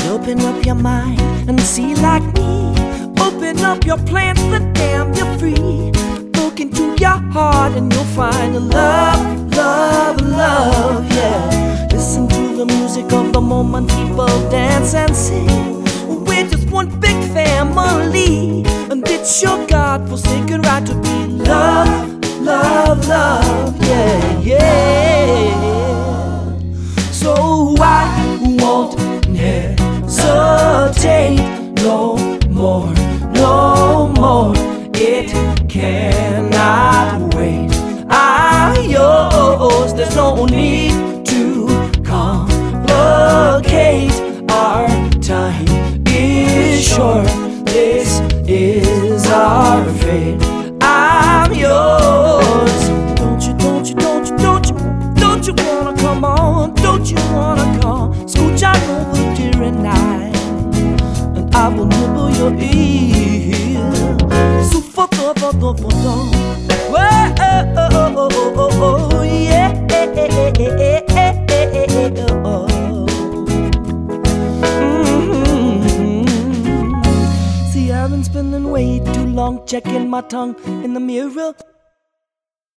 Open up your mind and see like me. Open up your plans, then damn, you're free. Look into your heart and you'll find a love, love, love, yeah. Listen to the music of the moment, people dance and sing. We're just one big family, and it's your God-forsaken right to be love, love, love, yeah, yeah. So I won't hesitate no more, no more. It cannot wait. I'm yours. There's no need to complicate. Our time is short. This is our fate. I'm yours. Don't you wanna come on? Don't you wanna come? Scooch out over dear and I, and I will nibble your ear. So for yeah. See, I've been spending way too long checking my tongue in the mirror.